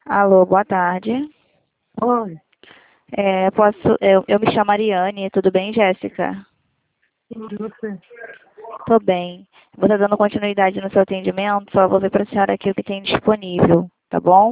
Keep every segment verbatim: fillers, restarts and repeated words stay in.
Alô, boa tarde. Oi, É, posso, eu, eu me chamo Ariane, tudo bem, Jéssica? tudo e você? Tô bem. Vou estar dando continuidade no seu atendimento, só vou ver para a senhora aqui o que tem disponível, tá bom?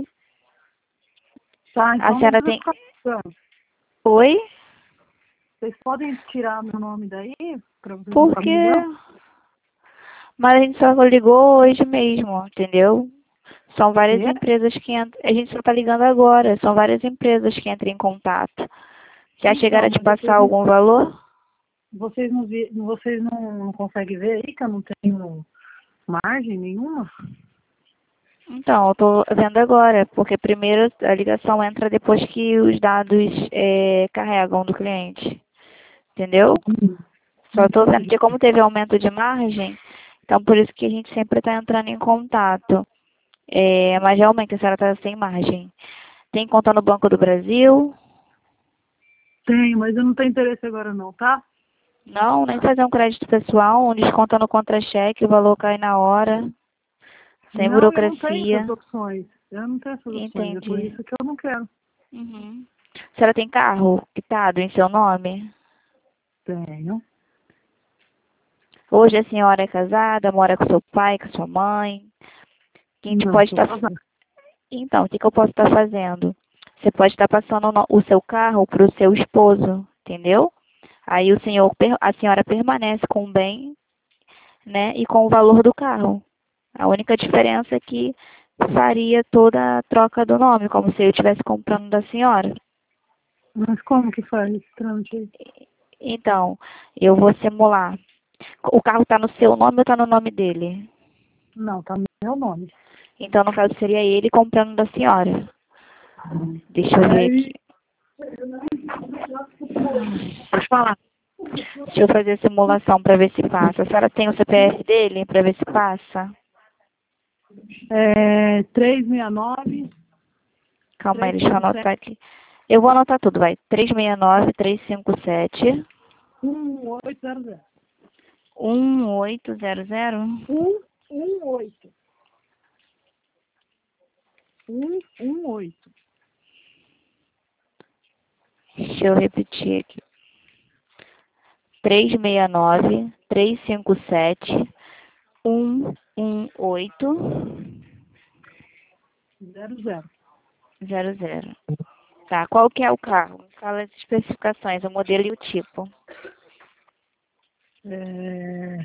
Tá, A então não senhora precisa tem... ficar pensando. Oi? Vocês podem tirar meu nome daí, pra vocês não Por ficarem me quê? ligando? Mas a gente só ligou hoje mesmo, entendeu? São várias Quê? empresas que entram... A gente só tá ligando agora, são várias empresas que entram em contato. Já chegaram Então, a te mas passar vocês não, algum valor? vocês não, vi, vocês não, não conseguem ver aí que eu não tenho margem nenhuma? Então, eu estou vendo agora, porque primeiro a ligação entra depois que os dados é, carregam do cliente, entendeu? Hum, Só estou vendo entendi. que como teve aumento de margem, então por isso que a gente sempre está entrando em contato. É, mas realmente a senhora está sem margem. Tem conta no Banco do Brasil? Tenho, mas eu não tenho interesse agora não, tá? Não, nem fazer um crédito pessoal, um desconto no contra-cheque, o valor cai na hora, sem Não, eu não tenho burocracia. essas opções. Eu não tenho essas opções, é por Entendi. isso que eu não quero. Uhum. A senhora tem carro quitado em seu nome? Tenho. Hoje a senhora é casada, mora com seu pai, com sua mãe. A gente Não, pode sou estar... casada. Então, o que, que eu posso estar fazendo? Você pode estar passando no- o seu carro para o seu esposo, entendeu? Aí o senhor, per- a senhora permanece com o bem, né, e com o valor do carro. A única diferença é que faria toda a troca do nome, como se eu estivesse comprando da senhora. Mas como que faz esse trâmite aí? Então, eu vou simular. O carro está no seu nome ou está no nome dele? Não, tá no meu nome. Então, no caso, seria ele comprando da senhora. Deixa eu ver aqui. Aí, pode falar. Deixa eu fazer a simulação para ver se passa. A senhora tem o C P F dele para ver se passa? É, três seis nove, Calma aí, três deixa eu cinco sete, anotar aqui. Eu vou anotar tudo, vai. três seis nove, três cinco sete, um oito zero zero. um oito zero zero. um um oito. um um oito. Deixa eu repetir aqui. três seis nove, três cinco sete, um um oito zero zero. zero zero. Tá, qual que é o carro? Me fala as especificações, o modelo e o tipo. É,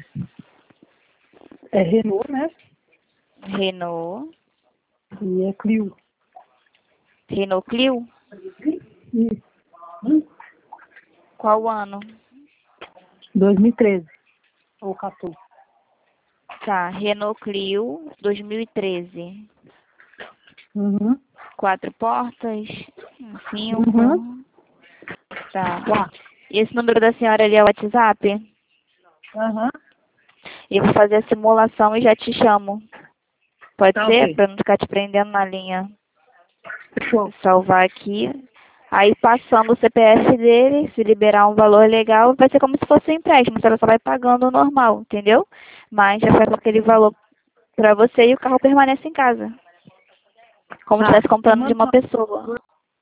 é Renault, né? Renault. E é Clio. Renault Clio? Isso. Qual ano? dois mil e treze. Ou quatorze. Tá, Renault Clio dois mil e treze. Uhum. Quatro portas? um, Uhum. Cinco? Tá. Lá. E esse número da senhora ali é o WhatsApp? Aham. Eu vou fazer a simulação e já te chamo. Pode Tá ser? ok. Pra não ficar te prendendo na linha. Fechou. Salvar aqui. Aí passando o C P F dele, se liberar um valor legal, vai ser como se fosse um empréstimo. A senhora só vai pagando o normal, entendeu? Mas já vai com aquele valor pra você e o carro permanece em casa. Como se Tá. estivesse Você comprando de manda uma uma... pessoa.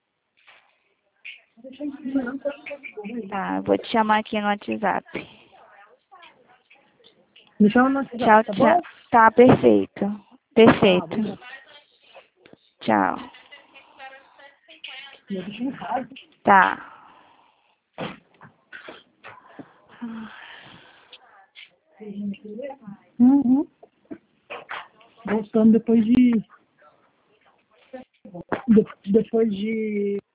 Tá, vou te chamar aqui no WhatsApp. Me chama no Tchau, WhatsApp, tá tchau. bom? Tá, perfeito. Tá, Perfeito. obrigado. Tchau. Me deixa em casa. Tá. Uhum. Voltando depois de... de- Depois de